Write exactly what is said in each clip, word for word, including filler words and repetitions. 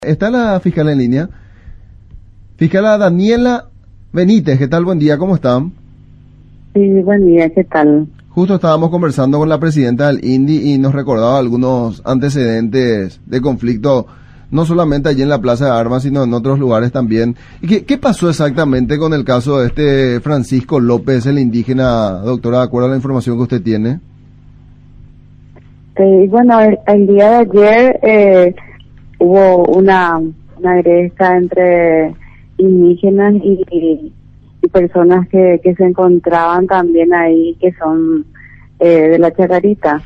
Está la fiscal en línea. Fiscala Daniela Benítez, ¿qué tal? Buen día, ¿cómo están? Sí, buen día, ¿qué tal? Justo estábamos conversando con la presidenta del I N D I y nos recordaba algunos antecedentes de conflicto, no solamente allí en la Plaza de Armas, sino en otros lugares también. ¿Y qué, qué pasó exactamente con el caso de este Francisco López, el indígena, doctora, de acuerdo a la información que usted tiene? Eh, bueno, el, el día de ayer eh, hubo una, una agresión entre indígenas y, y, y personas que, que se encontraban también ahí, que son eh, de la Chacarita.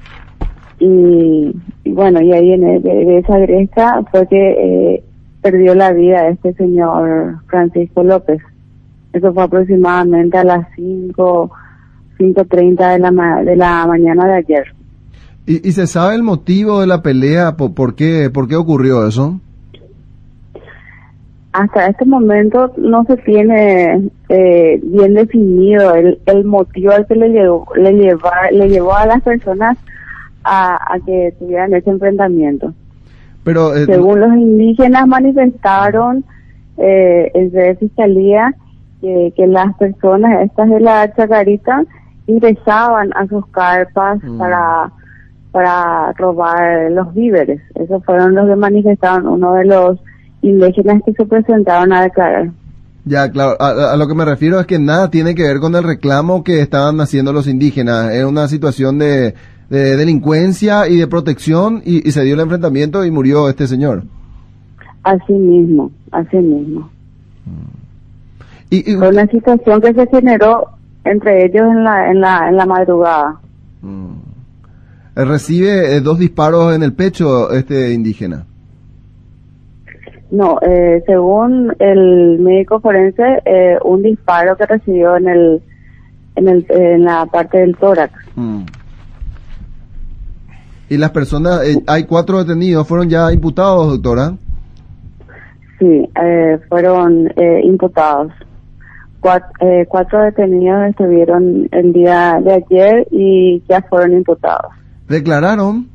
Y, y bueno, y ahí en el, de, de esa agresión fue que eh, perdió la vida este señor Francisco López. Eso fue aproximadamente a las cinco, cinco treinta de la, ma de la mañana de ayer. ¿Y, y se sabe el motivo de la pelea? ¿Por, por qué, por qué ocurrió eso? Hasta este momento no se tiene eh, bien definido el, el motivo al que le llevó, le, lleva, le llevó a las personas a, a que tuvieran ese enfrentamiento. Pero eh, según los indígenas manifestaron eh, en fiscalía que, que las personas estas de la Chacarita ingresaban a sus carpas mm. para para robar los víveres. Esos fueron los que manifestaron, uno de los indígenas que se presentaron a declarar. Ya, claro, a, a lo que me refiero es que nada tiene que ver con el reclamo que estaban haciendo los indígenas. Es una situación de, de delincuencia y de protección y, y se dio el enfrentamiento y murió este señor. Así mismo, así mismo. Y, y, Fue una situación que se generó entre ellos en la, en la, en la madrugada. Mm. Recibe eh, dos disparos en el pecho este indígena. No, eh, según el médico forense, eh, un disparo que recibió en el en el en la parte del tórax. Mm. Y las personas, eh, hay cuatro detenidos, ¿fueron ya imputados, doctora? Sí, eh, fueron eh, imputados. Cuatro, eh, cuatro detenidos estuvieron el día de ayer y ya fueron imputados. ¿Declararon?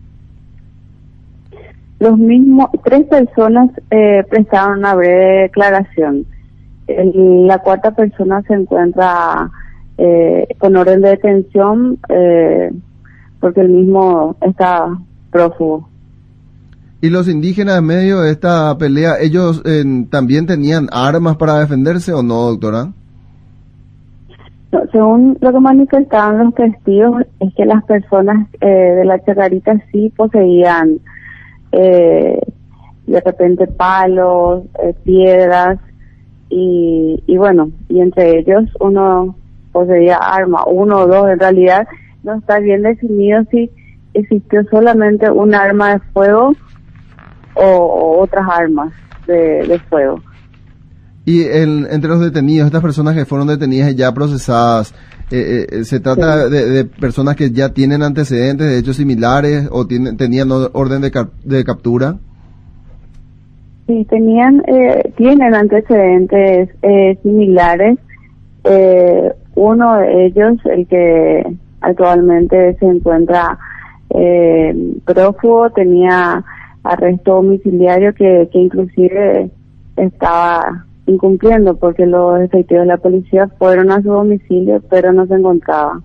Los mismos, tres personas eh, prestaron una breve declaración. El, la cuarta persona se encuentra eh, con orden de detención eh, porque el mismo está prófugo. ¿Y los indígenas en medio de esta pelea, ellos eh, también tenían armas para defenderse o no, doctora? No, según lo que manifestaban los testigos, es que las personas eh, de la Chacarita sí poseían eh, de repente palos, eh, piedras y, y bueno, y entre ellos uno poseía arma, uno o dos. En realidad no está bien definido si existió solamente un arma de fuego o, o otras armas de, de fuego. Y el, entre los detenidos, estas personas que fueron detenidas y ya procesadas, eh, eh, ¿se trata sí. de, de personas que ya tienen antecedentes de hechos similares o tienen, tenían orden de, cap de captura? Sí, tenían, eh, tienen antecedentes eh, similares. Eh, uno de ellos, el que actualmente se encuentra eh, prófugo, tenía arresto domiciliario que, que inclusive estaba incumpliendo porque los efectivos de la policía fueron a su domicilio pero no se encontraba.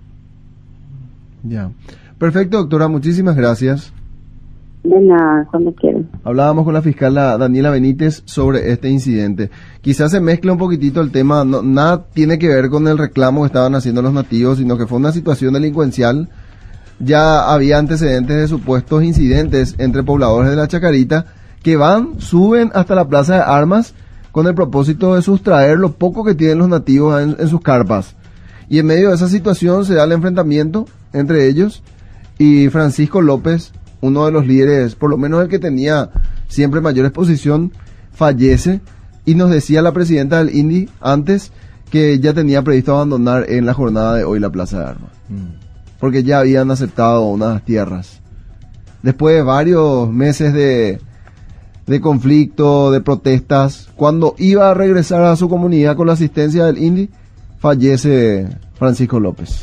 Ya. Perfecto, doctora, muchísimas gracias. De nada, cuando quieran. Hablábamos con la fiscal Daniela Benítez sobre este incidente. Quizás se mezcla un poquitito el tema, no, nada tiene que ver con el reclamo que estaban haciendo los nativos, sino que fue una situación delincuencial. Ya había antecedentes de supuestos incidentes entre pobladores de la Chacarita que van, suben hasta la Plaza de Armas con el propósito de sustraer lo poco que tienen los nativos en, en sus carpas. Y en medio de esa situación se da el enfrentamiento entre ellos y Francisco López, uno de los líderes, por lo menos el que tenía siempre mayor exposición, fallece. Y nos decía la presidenta del I N D I antes que ya tenía previsto abandonar en la jornada de hoy la Plaza de Armas, mm. porque ya habían aceptado unas tierras. Después de varios meses de... de conflicto, de protestas, cuando iba a regresar a su comunidad con la asistencia del I N D I, fallece Francisco López.